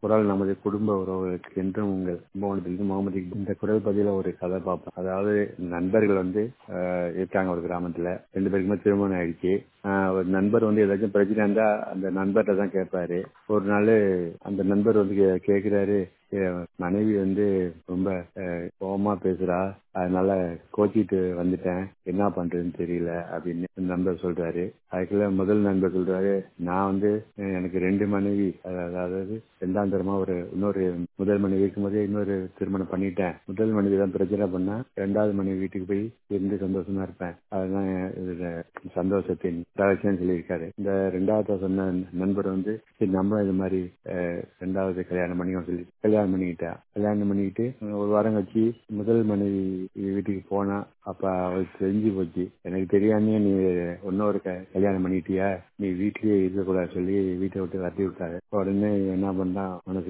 குரல் நமது குடும்ப உறவுகளுக்கு என்றும் உங்கள் முகமது. இந்த குரல் பதில ஒரு கதை பார்ப்பேன். அதாவது நண்பர்கள் இருக்காங்க ஒரு கிராமத்துல. 2 பேருக்குமே திருமணம் ஆயிடுச்சு. ஒரு நண்பர் ஏதாச்சும் பிரச்சனை இருந்தா அந்த நண்பர்கிட்ட தான் கேட்பாரு. ஒரு நாள் அந்த நண்பர் கேக்குறாரு, மனைவி ரொம்ப கோவமா பேசுறா, அதனால கோச்சிட்டு வந்துட்டேன், என்ன பண்றதுன்னு தெரியல அப்படின்னு நண்பர் சொல்றாரு. அதுக்குள்ள முதல் நண்பர் சொல்றாரு, நான் எனக்கு 2 மனைவி, அதாவது 2ஆம் தரமா இன்னொரு முதல் மனைவி இருக்கும்போதே இன்னொரு திருமணம் பண்ணிட்டேன். முதல் மனைவி தான் பிரச்சனை பண்ணா 2வது மனைவி வீட்டுக்கு போய் இருந்து சந்தோஷமா இருப்பேன், அதுதான் சந்தோஷத்தின் ரகசியம் சொல்லியிருக்காரு. இந்த 2வது சொன்ன நண்பர் சரி நம்ம இது மாதிரி 2வது கல்யாணம் பண்ணிக்கணும் சொல்லி கல்யாணம் பண்ணிக்கிட்டு ஒரு வாரம் கழிச்சு முதல் மனைவி வீட்டுக்கு போனா, அப்ப அவளுக்கு தெரிஞ்சு போச்சு, எனக்கு தெரியாமயே நீ இன்னொரு கல்யாணம் பண்ணிட்டியா, நீ வீட்லயே இருக்கக்கூடாது சொல்லி வீட்டை விட்டு வரட்டி விட்டாரு. உடனே என்ன பண்ணா,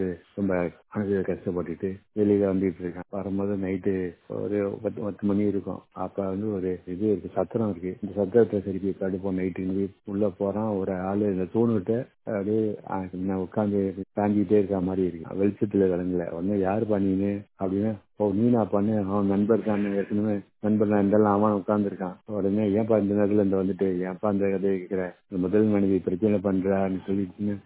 மனசு கஷ்டப்பட்டுட்டு வெளியில வந்துட்டு இருக்கான். வரும்போது நைட்டு ஒரு 10 மணி இருக்கும். அப்ப ஒரு இது இருக்கு, சத்திரம் இருக்கு. இந்த சத்திரத்தை சரி தடுப்போம் நைட்டு உள்ள போறான். ஒரு ஆளு இந்த தூணுகிட்ட அப்படியே உட்காந்து தாங்கிட்டே இருக்க மாதிரி இருக்கு, வெளிச்சத்துல விளங்கல. உடனே யாரு பண்ணீங்க அப்படின்னு, நீனா பண்ணு, அவன் நண்பர் தான், ஏற்கனவே நண்பர் தான் இருந்தாலும் அவன் உட்கார்ந்து இருக்கான். உடனே ஏன்பா இந்த நேரத்துல வந்துட்டு ஏன்பா அந்த கதையை கேட்கிற, முதல் மனைவி பிரச்சனை பண்றான்னு சொல்லிட்டு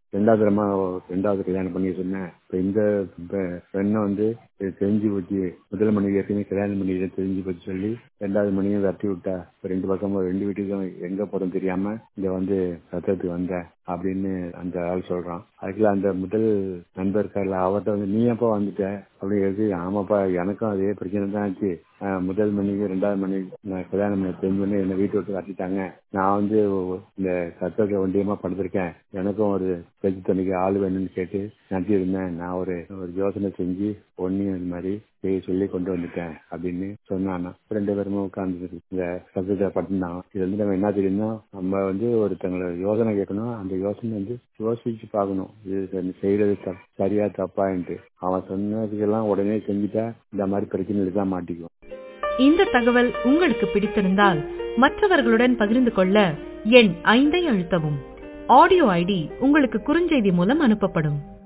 2வது கல்யாணம் பண்ணி சொன்னேன். இப்ப இந்த பெண்ணை தெரிஞ்சு போச்சு, முதல் மனைவி ஏற்கனவே கல்யாணம் பண்ணி தெரிஞ்சு போச்சு சொல்லி 2வது மனைவியை வரட்டி விட்டா. 2 பக்கமும் 2 வீட்டுக்கும் எங்க போறோம் தெரியாம இங்க சத்தத்துக்கு வந்த அப்படின்னு அந்த ஆள் சொல்றான். அதுக்குள்ள அந்த முதல் நண்பர் இருக்கார்ல, அவர்கிட்ட நீ எப்ப வந்துட்ட அப்படின்னு, ஆமாப்பா எனக்கும் அதே பிரச்சனை தான் ஆச்சு. முதல் மனைவி 2வது மனைவி கல்யாணம் பண்ணி தெரிஞ்சோன்னு என்னை வீட்டை விட்டு வரட்டிட்டாங்க. நான் இந்த சத்தத்துல ஒண்டியமா படுத்திருக்கேன், எனக்கும் ஒரு பேச்சு தண்ணிக்கு ஆள் வேணும்னு கேட்டு நடத்திருந்தேன். நான் ஒரு யோசனை செஞ்சு ஒன்னையும் இது மாதிரி சொல்லி கொண்டு வந்துட்டேன் அப்படின்னு சொன்னானா. 2 பேருமே உட்கார்ந்து இந்த சத்தத்தை படுத்தினான். இது நம்ம என்ன தெரியும்னா, நம்ம ஒருத்தங்களை யோசனை கேட்கணும், அந்த யோசனை யோசிச்சு பார்க்கணும், இது செய்யறது சரியா தப்பான்ட்டு. அவன் சொன்னதுக்கெல்லாம் உடனே செஞ்சுட்டா இந்த மாதிரி பிரச்சனைகளுக்கு தான் மாட்டிக்குவோம். இந்த தகவல் உங்களுக்கு பிடித்திருந்தால் மற்றவர்களுடன் பகிர்ந்து கொள்ள எண் 5 அழுத்தவும். ஆடியோ ஐடி உங்களுக்கு குறுஞ்செய்தி மூலம் அனுப்பப்படும்.